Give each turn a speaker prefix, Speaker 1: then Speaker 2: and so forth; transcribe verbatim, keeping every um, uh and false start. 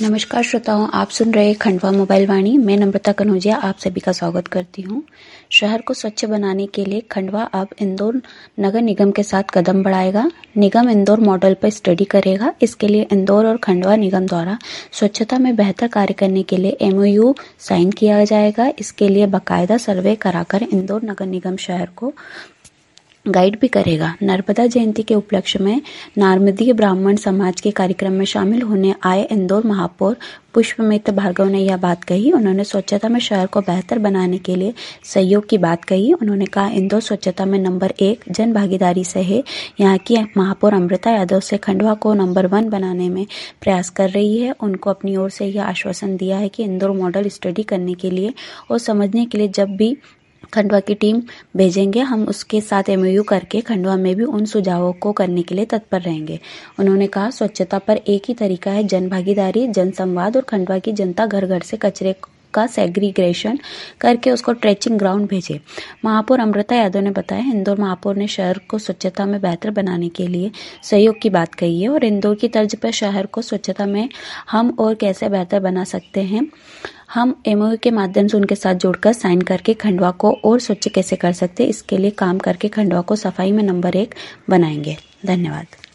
Speaker 1: नमस्कार श्रोताओं, आप सुन रहे खंडवा मोबाइल वाणी। मैं नम्रता कनौजिया आप सभी का स्वागत करती हूँ। शहर को स्वच्छ बनाने के लिए खंडवा अब इंदौर नगर निगम के साथ कदम बढ़ाएगा। निगम इंदौर मॉडल पर स्टडी करेगा। इसके लिए इंदौर और खंडवा निगम द्वारा स्वच्छता में बेहतर कार्य करने के लिए एमओयू साइन किया जाएगा। इसके लिए बाकायदा सर्वे कराकर इंदौर नगर निगम शहर को गाइड भी करेगा। नर्मदा जयंती के उपलक्ष्य में नारमदीय ब्राह्मण समाज के कार्यक्रम में शामिल होने आए इंदौर महापौर पुष्पमित्र भार्गव ने यह बात कही। उन्होंने स्वच्छता में शहर को बेहतर बनाने के लिए सहयोग की बात कही। उन्होंने कहा, इंदौर स्वच्छता में नंबर एक जन भागीदारी से है। यहाँ की महापौर अमृता यादव से खंडवा को नंबर वन बनाने में प्रयास कर रही है। उनको अपनी ओर से यह आश्वासन दिया है कि इंदौर मॉडल स्टडी करने के लिए और समझने के लिए जब भी खंडवा की टीम भेजेंगे, हम उसके साथ एमओयू करके खंडवा में भी उन सुझावों को करने के लिए तत्पर रहेंगे। उन्होंने कहा, स्वच्छता पर एक ही तरीका है, जन भागीदारी, जन संवाद और खंडवा की जनता घर घर से कचरे का सेग्रीग्रेशन करके उसको ट्रेचिंग ग्राउंड भेजे। महापौर अमृता यादव ने बताया, इंदौर महापौर ने शहर को स्वच्छता में बेहतर बनाने के लिए सहयोग की बात कही है और इंदौर की तर्ज पर शहर को स्वच्छता में हम और कैसे बेहतर बना सकते हैं, हम एमओयू के माध्यम से उनके साथ जुड़कर साइन करके खंडवा को और स्वच्छ कैसे कर सकते हैं, इसके लिए काम करके खंडवा को सफाई में नंबर एक बनाएंगे। धन्यवाद।